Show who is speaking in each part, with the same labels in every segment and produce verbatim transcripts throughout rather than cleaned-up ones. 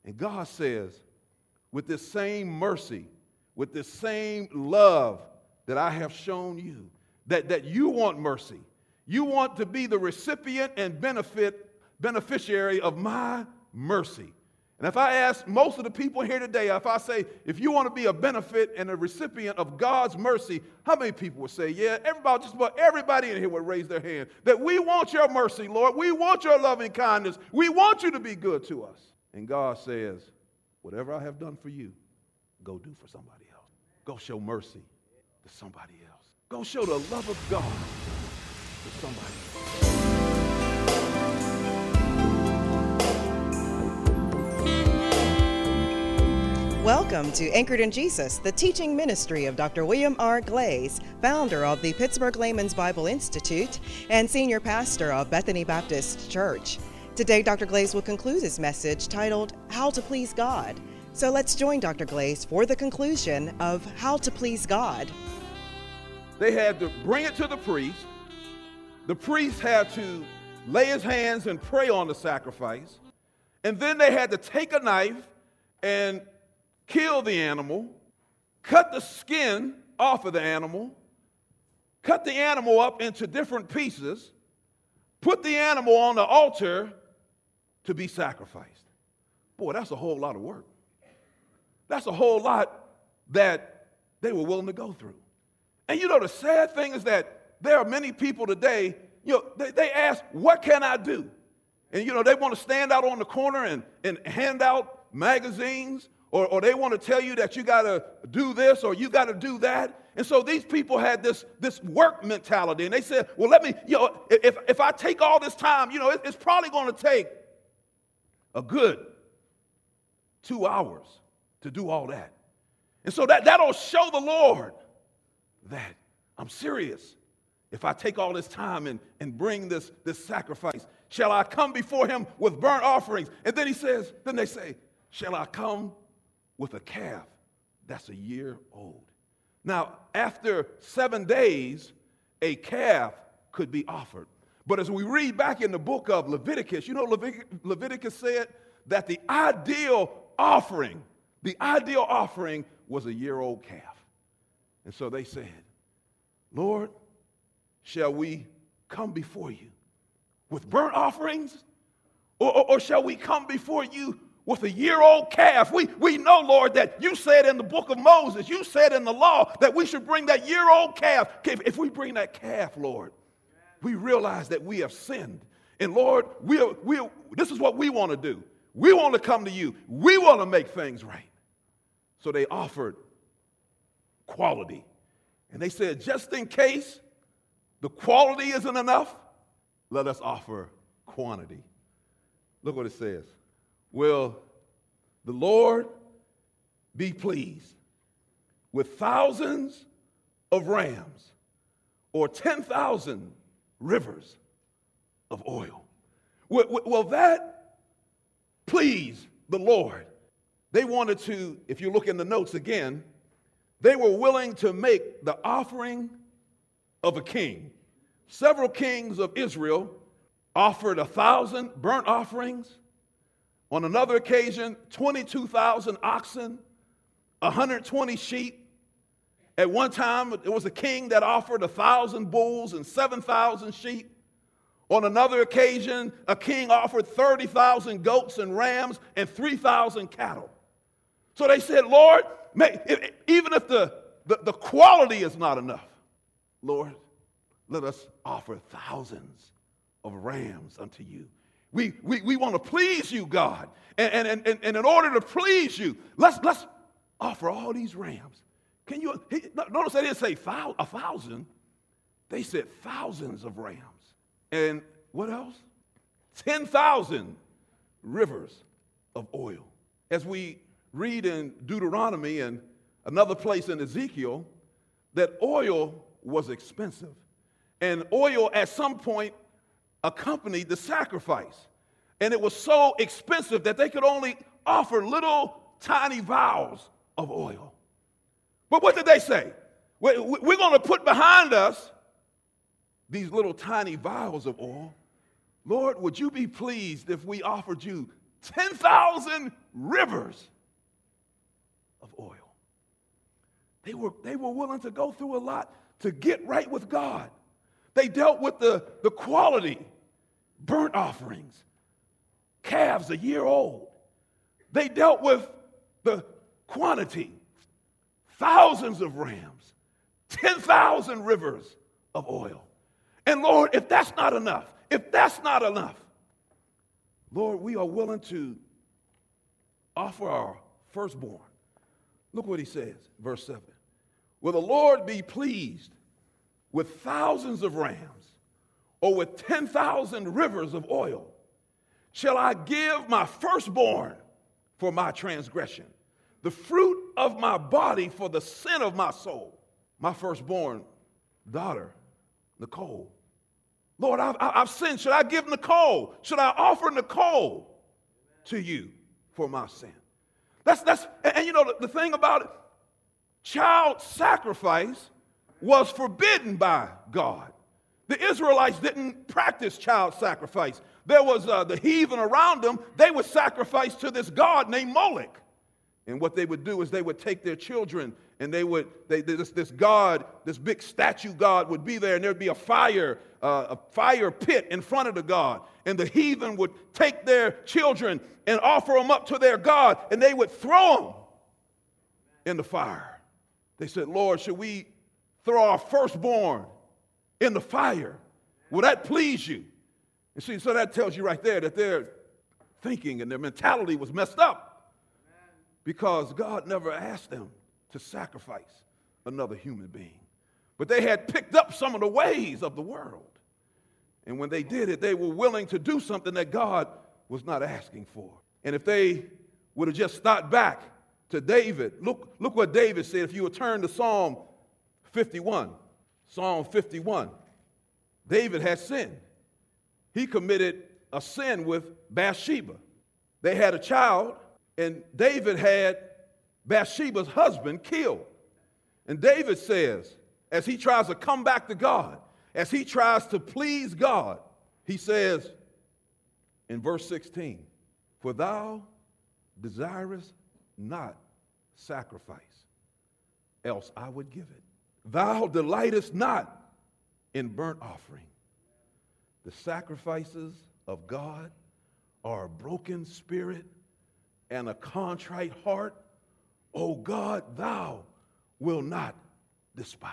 Speaker 1: And God says, with this same mercy, with this same love that I have shown you, that, that you want mercy. You want to be the recipient and benefit beneficiary of my mercy. And if I ask most of the people here today, if I say, if you want to be a benefit and a recipient of God's mercy, how many people would say, yeah, everybody, just about everybody in here would raise their hand, that we want your mercy, Lord. We want your loving kindness. We want you to be good to us. And God says, whatever I have done for you, go do for somebody else. Go show mercy to somebody else. Go show the love of God to somebody else.
Speaker 2: Welcome to Anchored in Jesus, the teaching ministry of Doctor William R. Glaze, founder of the Pittsburgh Layman's Bible Institute and senior pastor of Bethany Baptist Church. Today, Doctor Glaze will conclude his message titled, How to Please God. So let's join Doctor Glaze for the conclusion of How to Please God.
Speaker 1: They had to bring it to the priest. The priest had to lay his hands and pray on the sacrifice. And then they had to take a knife and kill the animal, cut the skin off of the animal, cut the animal up into different pieces, put the animal on the altar to be sacrificed. Boy, that's a whole lot of work. That's a whole lot that they were willing to go through. And you know, the sad thing is that there are many people today, you know, they, they ask, what can I do? And, you know, they want to stand out on the corner and, and hand out magazines, or, or they want to tell you that you got to do this or you got to do that. And so these people had this, this work mentality. And they said, well, let me, you know, if, if I take all this time, you know, it, it's probably going to take a good two hours to do all that. And so that, that'll show the Lord that I'm serious. If I take all this time and, and bring this, this sacrifice, shall I come before him with burnt offerings? And then he says, then they say, shall I come with a calf that's a year old? Now, after seven days, a calf could be offered. But as we read back in the book of Leviticus, you know, Levit- Leviticus said that the ideal offering, the ideal offering was a year-old calf. And so they said, Lord, shall we come before you with burnt offerings? Or, or, or shall we come before you with a year-old calf? We, we know, Lord, that you said in the book of Moses, you said in the law that we should bring that year-old calf. If, if we bring that calf, Lord, we realize that we have sinned. And Lord, we are, we are, this is what we want to do. We want to come to you. We want to make things right. So they offered quality. And they said, just in case the quality isn't enough, let us offer quantity. Look what it says. Will the Lord be pleased with thousands of rams or ten thousand rivers of oil? Will, will that please the Lord? They wanted to, if you look in the notes again, they were willing to make the offering of a king. Several kings of Israel offered a thousand burnt offerings. On another occasion, twenty-two thousand oxen, one hundred twenty sheep. At one time, it was a king that offered one thousand bulls and seven thousand sheep. On another occasion, a king offered thirty thousand goats and rams and three thousand cattle. So they said, Lord, may, if, even if the, the, the quality is not enough, Lord, let us offer thousands of rams unto you. We, we, we want to please you, God. And, and, and, and in order to please you, let's, let's offer all these rams. Can you he, notice they didn't say thou, a thousand. They said thousands of rams. And what else? ten thousand rivers of oil. As we read in Deuteronomy and another place in Ezekiel, that oil was expensive. And oil at some point accompanied the sacrifice. And it was so expensive that they could only offer little tiny vials of oil. But what did they say? We're going to put behind us these little tiny vials of oil. Lord, would you be pleased if we offered you ten thousand rivers of oil. They were, they were willing to go through a lot to get right with God. They dealt with the, the quality, burnt offerings, calves a year old. They dealt with the quantity, thousands of rams, ten thousand rivers of oil. And Lord, if that's not enough, if that's not enough, Lord, we are willing to offer our firstborn. Look what he says, verse seven. Will the Lord be pleased with thousands of rams or with ten thousand rivers of oil? Shall I give my firstborn for my transgression, the fruit of my body for the sin of my soul? My firstborn daughter, Nicole. Lord, I've, I've sinned. Should I give Nicole? Should I offer Nicole to you for my sin? That's, that's, and, and you know, the, the thing about it, child sacrifice was forbidden by God. The Israelites didn't practice child sacrifice. There was uh, the heathen around them. They would sacrifice to this god named Molech. And what they would do is they would take their children and they would, they, this, this god, this big statue god would be there, and there would be a fire, uh, a fire pit in front of the god. And the heathen would take their children and offer them up to their god, and they would throw them in the fire. They said, Lord, should we throw our firstborn in the fire? Will that please you? And see, so that tells you right there that their thinking and their mentality was messed up, because God never asked them to sacrifice another human being. But they had picked up some of the ways of the world. And when they did it, they were willing to do something that God was not asking for. And if they would have just thought back to David, look, look what David said. If you would turn to Psalm fifty-one, Psalm fifty-one, David had sinned. He committed a sin with Bathsheba. They had a child, and David had Bathsheba's husband killed. And David says, as he tries to come back to God, as he tries to please God, he says in verse sixteen, for thou desirest not sacrifice, else I would give it. Thou delightest not in burnt offering. The sacrifices of God are a broken spirit and a contrite heart. O God, thou will not despise.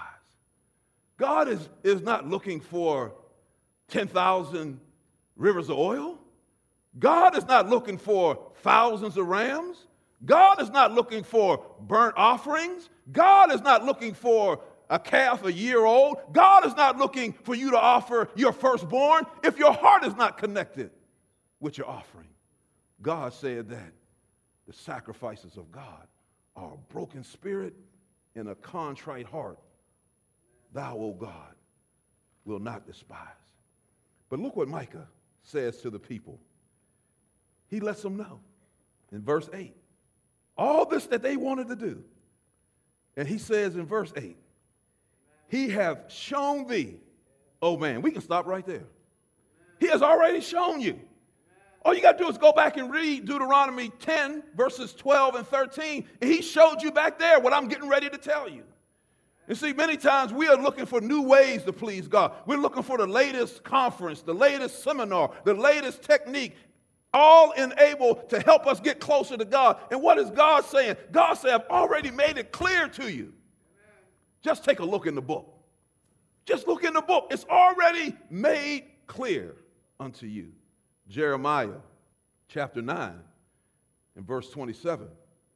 Speaker 1: God is, is not looking for ten thousand rivers of oil. God is not looking for thousands of rams. God is not looking for burnt offerings. God is not looking for a calf a year old. God is not looking for you to offer your firstborn if your heart is not connected with your offering. God said that the sacrifices of God are a broken spirit and a contrite heart. Thou, O God, will not despise. But look what Micah says to the people. He lets them know in verse eight. All this that they wanted to do. And he says in verse eight, he have shown thee, oh man, we can stop right there. He has already shown you. All you got to do is go back and read Deuteronomy ten, verses twelve and thirteen, and he showed you back there what I'm getting ready to tell you. And see, many times we are looking for new ways to please God. We're looking for the latest conference, the latest seminar, the latest technique, all enabled to help us get closer to God. And what is God saying? God said, I've already made it clear to you. Just take a look in the book. Just look in the book. It's already made clear unto you. Jeremiah chapter nine and verse twenty-seven,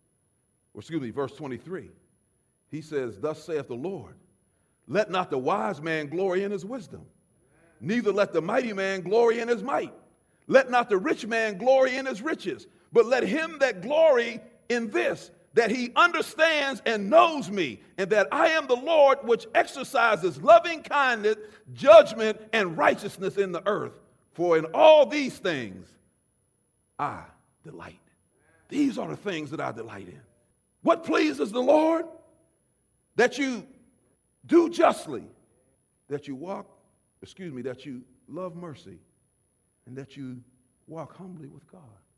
Speaker 1: or excuse me, verse twenty-three. He says, thus saith the Lord, let not the wise man glory in his wisdom, neither let the mighty man glory in his might. Let not the rich man glory in his riches, but let him that glory in this, that he understands and knows me, and that I am the Lord which exercises loving kindness, judgment, and righteousness in the earth. For in all these things I delight. These are the things that I delight in. What pleases the Lord? That you do justly, that you walk, excuse me, that you love mercy, and that you walk humbly with God.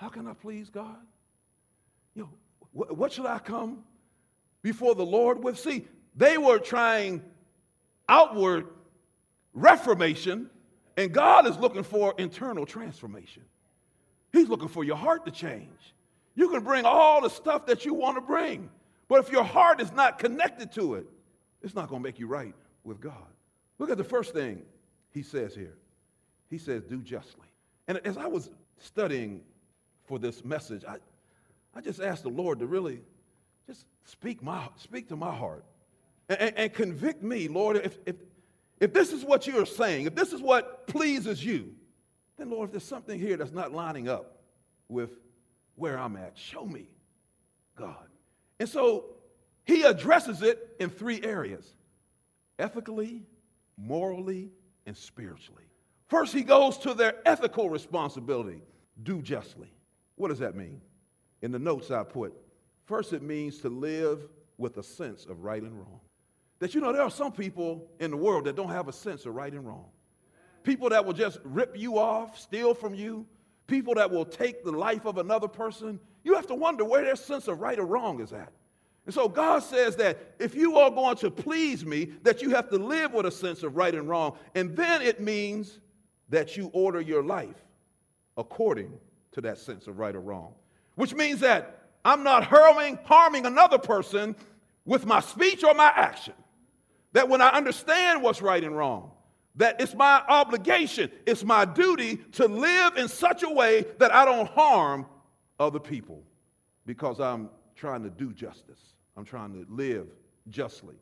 Speaker 1: how can I please God? You know, wh- what should I come before the Lord with? See, they were trying outward reformation, and God is looking for internal transformation. He's looking for your heart to change. You can bring all the stuff that you want to bring, but if your heart is not connected to it, it's not going to make you right with God. Look at the first thing he says here. He says, do justly. And as I was studying for this message, I, I just asked the Lord to really just speak my speak to my heart and, and, and convict me, Lord, if, if, if this is what you're saying, if this is what pleases you, then, Lord, if there's something here that's not lining up with where I'm at, show me, God. And so he addresses it in three areas: ethically, morally, and spiritually. First, he goes to their ethical responsibility. Do justly. What does that mean? In the notes I put, first it means to live with a sense of right and wrong. That, you know, there are some people in the world that don't have a sense of right and wrong. People that will just rip you off, steal from you. People that will take the life of another person. You have to wonder where their sense of right or wrong is at. And so God says that if you are going to please me, that you have to live with a sense of right and wrong. And then it means that you order your life according to that sense of right or wrong. Which means that I'm not harming, harming another person with my speech or my action. That when I understand what's right and wrong, that it's my obligation, it's my duty to live in such a way that I don't harm other people because I'm trying to do justice. I'm trying to live justly.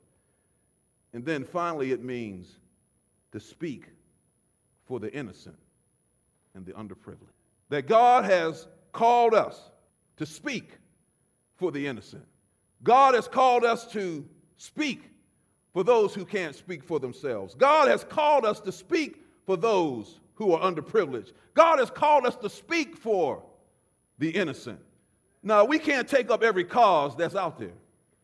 Speaker 1: And then finally, it means to speak for the innocent and the underprivileged. That God has called us to speak for the innocent. God has called us to speak for those who can't speak for themselves. God has called us to speak for those who are underprivileged. God has called us to speak for the innocent. Now, we can't take up every cause that's out there,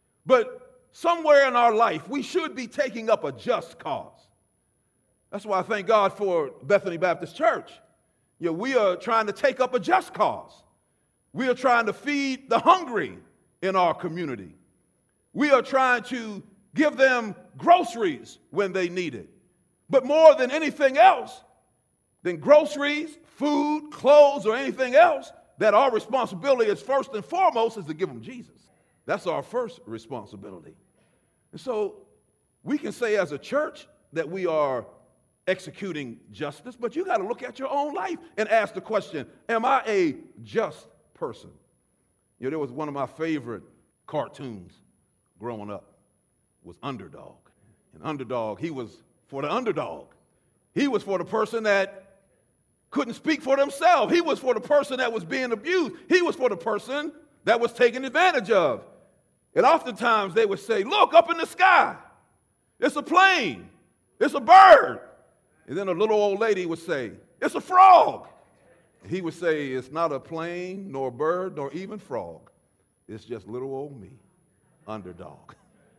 Speaker 1: but somewhere in our life, we should be taking up a just cause. That's why I thank God for Bethany Baptist Church. You know, we are trying to take up a just cause. We are trying to feed the hungry in our community. We are trying to give them groceries when they need it. But more than anything else, than groceries, food, clothes, or anything else, that our responsibility is first and foremost is to give them Jesus. That's our first responsibility. And so we can say as a church that we are executing justice, but you got to look at your own life and ask the question, am I a just person? You know, there was one of my favorite cartoons growing up was Underdog. And Underdog, he was for the underdog. He was for the person that couldn't speak for themselves. He was for the person that was being abused. He was for the person that was taken advantage of. And oftentimes they would say, look, up in the sky, it's a plane, it's a bird. And then a little old lady would say, it's a frog. And he would say, it's not a plane, nor a bird, nor even frog. It's just little old me, Underdog.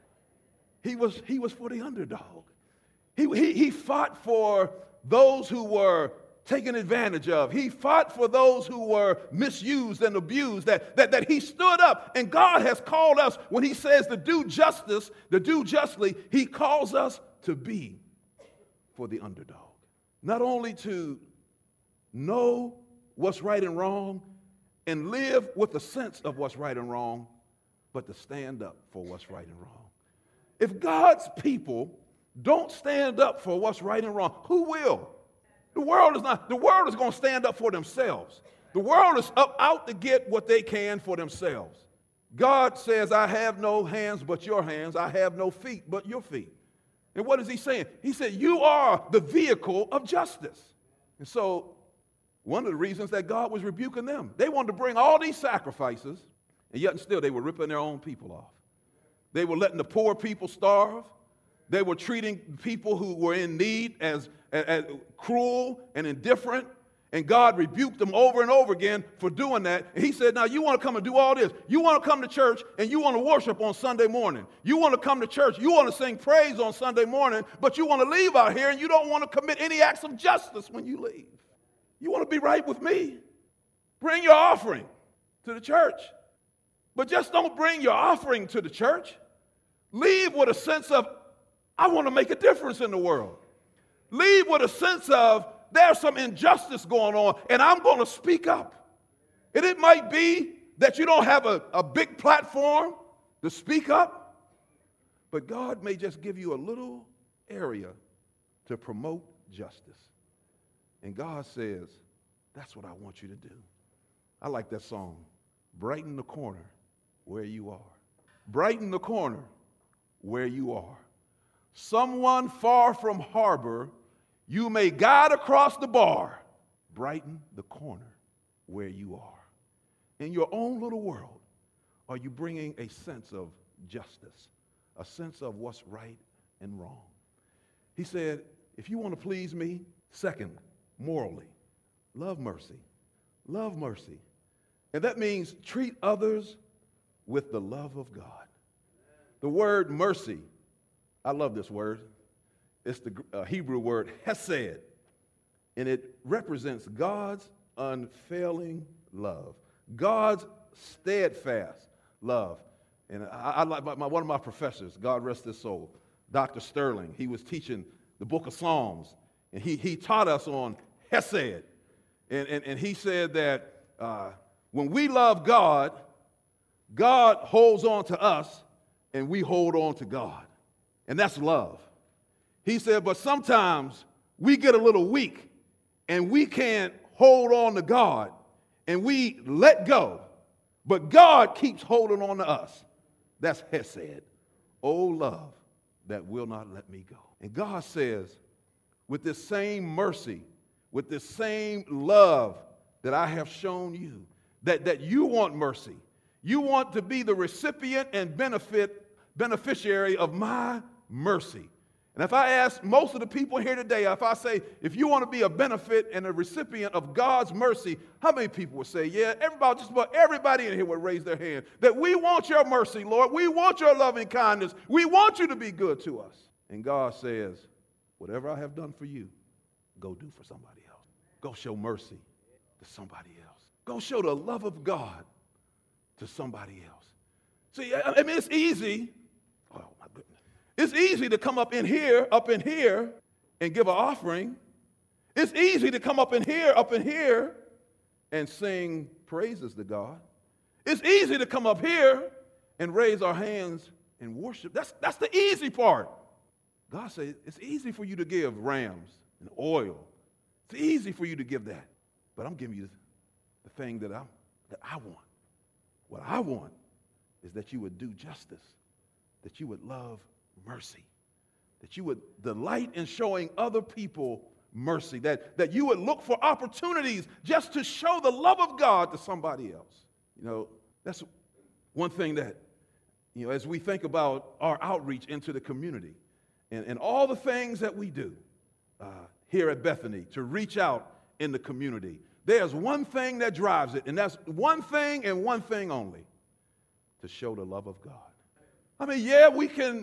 Speaker 1: He was, he was for the underdog. He, he, he fought for those who were taken advantage of. He fought for those who were misused and abused, that, that, that he stood up. And God has called us, when he says to do justice, to do justly, he calls us to be for the underdog. Not only to know what's right and wrong and live with a sense of what's right and wrong, but to stand up for what's right and wrong. If God's people don't stand up for what's right and wrong, who will? The world is not. The world is going to stand up for themselves. The world is up out to get what they can for themselves. God says, I have no hands but your hands. I have no feet but your feet. And what is he saying? He said, you are the vehicle of justice. And so one of the reasons that God was rebuking them, they wanted to bring all these sacrifices, and yet and still they were ripping their own people off. They were letting the poor people starve. They were treating people who were in need as, as, as cruel and indifferent. And God rebuked them over and over again for doing that. And he said, now you want to come and do all this. You want to come to church and you want to worship on Sunday morning. You want to come to church. You want to sing praise on Sunday morning, but you want to leave out here and you don't want to commit any acts of justice when you leave. You want to be right with me. Bring your offering to the church. But just don't bring your offering to the church. Leave with a sense of, I want to make a difference in the world. Leave with a sense of, there's some injustice going on, and I'm going to speak up. And it might be that you don't have a, a big platform to speak up, but God may just give you a little area to promote justice. And God says, that's what I want you to do. I like that song, Brighten the Corner Where You Are. Brighten the corner where you are. Someone far from harbor, you may guide across the bar. Brighten the corner where you are. In your own little world, are you bringing a sense of justice, a sense of what's right and wrong? He said, if you want to please me, second, morally, love mercy. Love mercy. And that means treat others with the love of God. The word mercy, I love this word. It's the uh, Hebrew word hesed, and it represents God's unfailing love, God's steadfast love. And I, I like my, my, one of my professors, God rest his soul, Doctor Sterling. He was teaching the book of Psalms, and he, he taught us on hesed. And, and, and he said that uh, when we love God, God holds on to us, and we hold on to God. And that's love. He said, but sometimes we get a little weak, and we can't hold on to God, and we let go. But God keeps holding on to us. That's hesed. Oh, love that will not let me go. And God says, with this same mercy, with this same love that I have shown you, that, that you want mercy. You want to be the recipient and benefit, beneficiary of my mercy. And if I ask most of the people here today, if I say, if you want to be a benefit and a recipient of God's mercy, how many people would say, yeah, everybody, just about everybody in here would raise their hand, that we want your mercy, Lord. We want your loving kindness. We want you to be good to us. And God says, whatever I have done for you, go do for somebody else. Go show mercy to somebody else. Go show the love of God to somebody else. See, I mean, it's easy. Oh, my goodness. It's easy to come up in here, up in here, and give an offering. It's easy to come up in here, up in here, and sing praises to God. It's easy to come up here and raise our hands and worship. That's, that's the easy part. God says it's easy for you to give rams and oil. It's easy for you to give that. But I'm giving you the thing that I, that I want. What I want is that you would do justice, that you would love mercy, that you would delight in showing other people mercy, that, that you would look for opportunities just to show the love of God to somebody else. You know, that's one thing that, you know, as we think about our outreach into the community and, and all the things that we do uh, here at Bethany to reach out in the community, there's one thing that drives it, and that's one thing and one thing only, to show the love of God. I mean, yeah, we can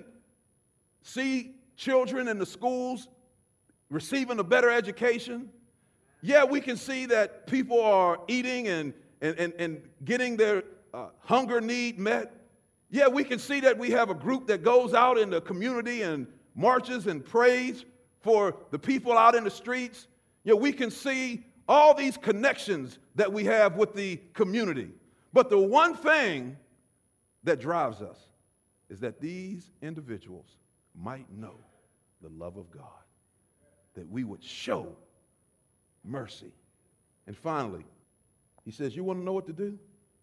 Speaker 1: see children in the schools receiving a better education. Yeah, we can see that people are eating and, and, and, and getting their uh, hunger need met. Yeah, we can see that we have a group that goes out in the community and marches and prays for the people out in the streets. Yeah, we can see all these connections that we have with the community. But the one thing that drives us is that these individuals might know the love of God, that we would show mercy. And finally, he says, you want to know what to do?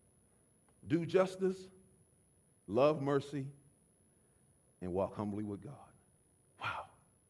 Speaker 1: Do justice, love mercy, and walk humbly with God. Wow.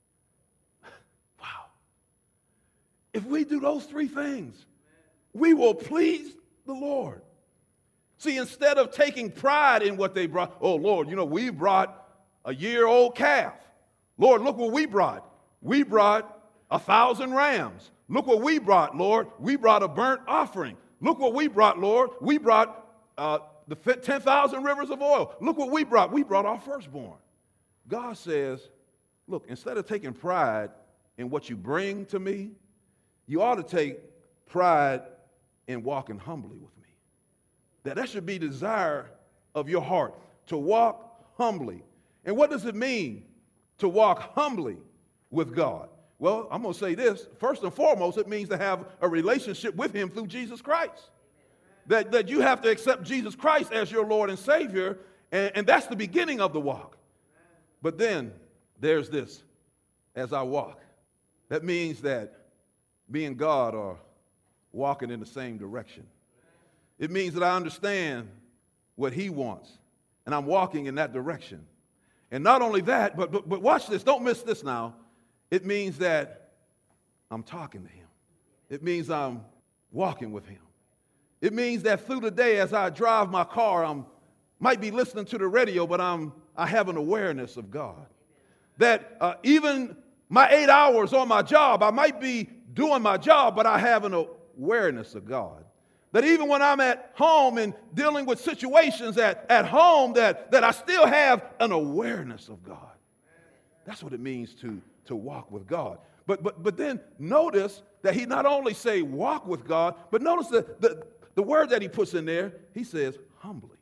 Speaker 1: Wow. If we do those three things, we will please the Lord. See, instead of taking pride in what they brought, oh, Lord, you know, we brought a year-old calf. Lord, look what we brought. We brought a thousand rams. Look what we brought, Lord. We brought a burnt offering. Look what we brought, Lord. We brought uh, the ten thousand rivers of oil. Look what we brought. We brought our firstborn. God says, look, instead of taking pride in what you bring to me, you ought to take pride in walking humbly with me. That that should be desire of your heart, to walk humbly. And what does it mean to walk humbly with God? Well, I'm going to say this. First and foremost, it means to have a relationship with him through Jesus Christ. That, that you have to accept Jesus Christ as your Lord and Savior, and, and that's the beginning of the walk. But then there's this, as I walk. That means that me and God are walking in the same direction. It means that I understand what he wants, and I'm walking in that direction. And not only that, but, but, but watch this. Don't miss this now. It means that I'm talking to him. It means I'm walking with him. It means that through the day as I drive my car, I might be listening to the radio, but I'm, I have an awareness of God. That uh, even my eight hours on my job, I might be doing my job, but I have an awareness of God. That even when I'm at home and dealing with situations at, at home, that, that I still have an awareness of God. That's what it means to, to walk with God. But, but, but then notice that he not only say walk with God, but notice the, the, the word that he puts in there. He says humbly.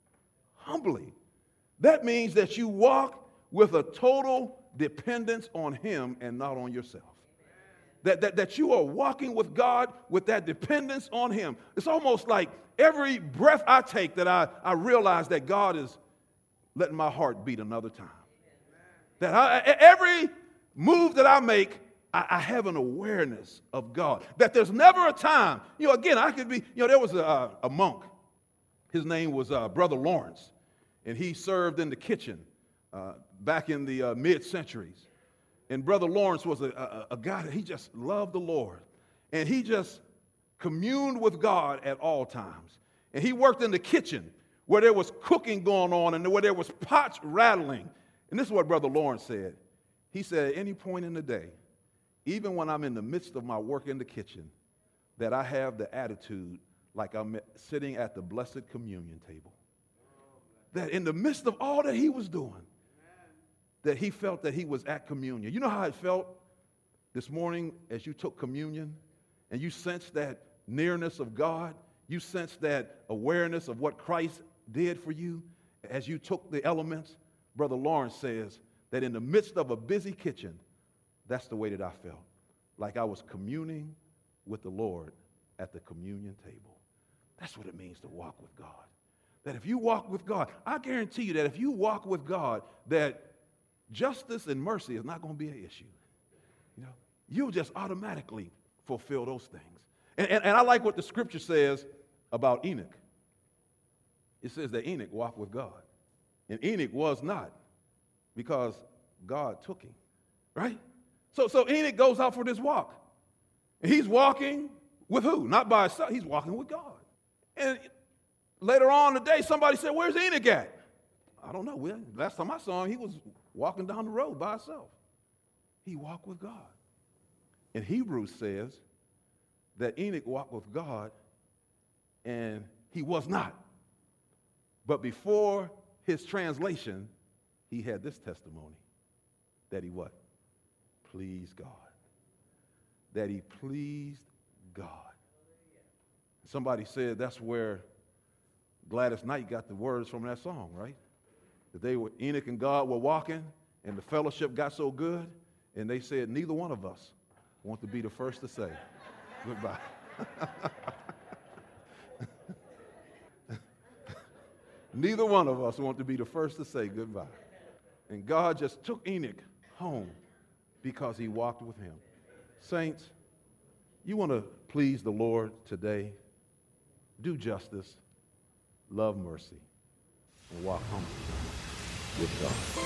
Speaker 1: Humbly. That means that you walk with a total dependence on him and not on yourself. That, that, that you are walking with God with that dependence on him. It's almost like every breath I take that I, I realize that God is letting my heart beat another time. That I, every move that I make, I, I have an awareness of God. That there's never a time, you know, again, I could be, you know, there was a, a monk. His name was uh, Brother Lawrence, and he served in the kitchen uh, back in the uh, mid-centuries. And Brother Lawrence was a, a, a guy that he just loved the Lord. And he just communed with God at all times. And he worked in the kitchen where there was cooking going on and where there was pots rattling. And this is what Brother Lawrence said. He said, at any point in the day, even when I'm in the midst of my work in the kitchen, that I have the attitude like I'm sitting at the Blessed Communion table. That in the midst of all that he was doing, that he felt that he was at communion. You know how it felt this morning as you took communion and you sensed that nearness of God? You sensed that awareness of what Christ did for you as you took the elements? Brother Lawrence says that in the midst of a busy kitchen, that's the way that I felt. Like I was communing with the Lord at the communion table. That's what it means to walk with God. That if you walk with God, I guarantee you that if you walk with God, that justice and mercy is not going to be an issue. You know, you'll just automatically fulfill those things. And, and, and I like what the scripture says about Enoch. It says that Enoch walked with God. And Enoch was not, because God took him. Right? So, so Enoch goes out for this walk. And he's walking with who? Not by himself. He's walking with God. And later on in the day, somebody said, where's Enoch at? I don't know. Well, last time I saw him, he was walking down the road by himself. He walked with God. And Hebrews says that Enoch walked with God and he was not. But before his translation, he had this testimony that he what? Pleased God. That he pleased God. Somebody said that's where Gladys Knight got the words from that song, right? That they were, Enoch and God were walking, and the fellowship got so good, and they said, neither one of us want to be the first to say goodbye. Neither one of us want to be the first to say goodbye. And God just took Enoch home because he walked with him. Saints, you want to please the Lord today? Do justice, love mercy, and walk humbly with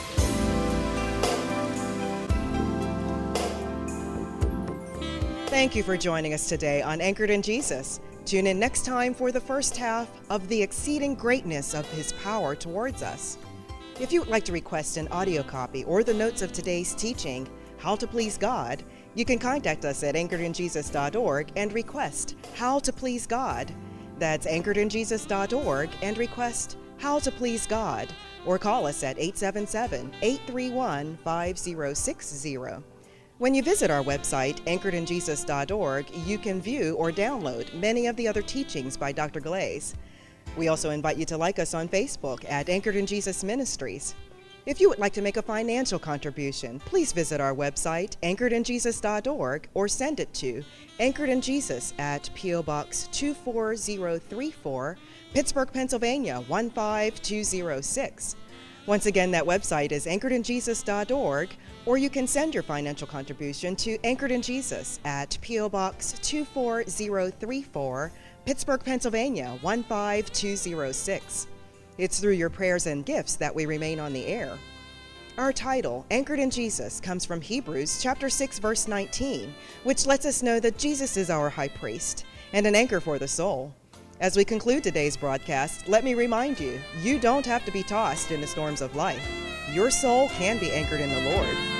Speaker 2: God. Thank you for joining us today on Anchored in Jesus. Tune in next time for the first half of the exceeding greatness of his power towards us. If you would like to request an audio copy or the notes of today's teaching, How to Please God, you can contact us at anchored in jesus dot org and request How to Please God. That's anchored in jesus dot org and request How to Please God, or call us at eight seven seven, eight three one, five zero six zero. When you visit our website, anchored in jesus dot org, you can view or download many of the other teachings by Doctor Glaze. We also invite you to like us on Facebook at Anchored in Jesus Ministries. If you would like to make a financial contribution, please visit our website, anchored in jesus dot org, or send it to Anchored in Jesus at P O Box two four zero three four, Pittsburgh, Pennsylvania one five two zero six. Once again, that website is anchored in jesus dot org, or you can send your financial contribution to Anchored in Jesus at P O Box two four zero three four, Pittsburgh, Pennsylvania one five two zero six. It's through your prayers and gifts that we remain on the air. Our title, Anchored in Jesus, comes from Hebrews chapter six, verse nineteen, which lets us know that Jesus is our high priest and an anchor for the soul. As we conclude today's broadcast, let me remind you, you don't have to be tossed in the storms of life. Your soul can be anchored in the Lord.